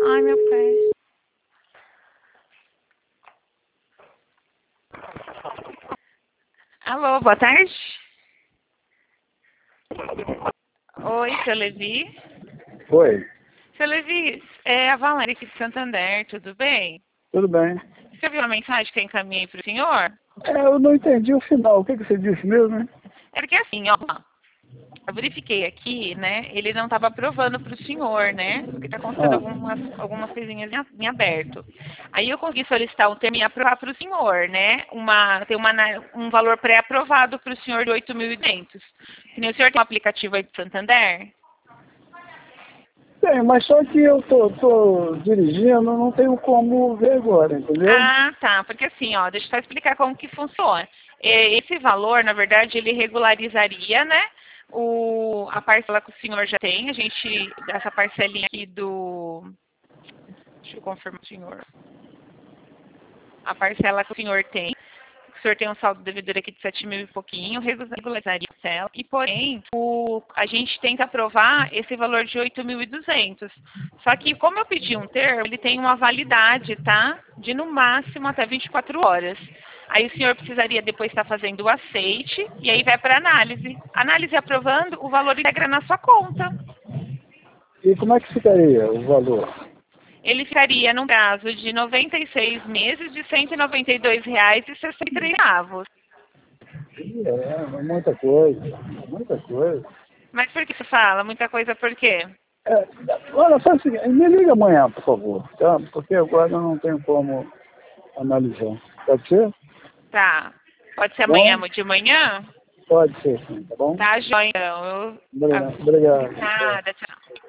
Ai, meu pé. Alô, boa tarde. Oi, seu Levi. Oi, Seu Levi, é a Valéria aqui de Santander, tudo bem? tudo bem? Você viu a mensagem que eu encaminhei para o senhor? Eu não entendi o final. O que você disse mesmo, né? É porque assim, ó, eu verifiquei aqui, né? Ele não estava aprovando para o senhor, né? Porque está constando Ah, algumas coisinhas em aberto. Aí eu consegui solicitar um termo e aprovar para o senhor, né? Um valor pré-aprovado para o senhor de 8.200. Que nem o senhor tem um aplicativo aí de Santander? tem, mas só que eu tô dirigindo, não tenho como ver agora, entendeu? Ah, tá. Porque assim, ó, deixa eu só explicar como que funciona. Esse valor, na verdade, ele regularizaria, né? A parcela que o senhor já tem, essa parcelinha aqui deixa eu confirmar o senhor. A parcela que o senhor tem, o senhor tem um saldo devedor aqui de 7 mil e pouquinho, regularizaria a parcela, e porém, a gente tenta aprovar esse valor de 8.200. Só que, como eu pedi um termo, ele tem uma validade, tá? De no máximo até 24 horas. Aí o senhor precisaria depois estar fazendo o aceite, e aí vai para análise. Análise aprovando, o valor integra na sua conta. E como é que ficaria o valor? Ele ficaria no prazo de 96 meses de R$ 192,63. Muita coisa, muita coisa. Mas por que você fala? Muita coisa por quê? É, olha, faz o seguinte, me liga amanhã, por favor, tá? Porque agora eu não tenho como analisar. Pode ser? Tá. Pode ser Tá bom? amanhã de manhã? Pode ser, sim, tá bom? Tá, joia. Então. Obrigado. Obrigado. Nada, tchau.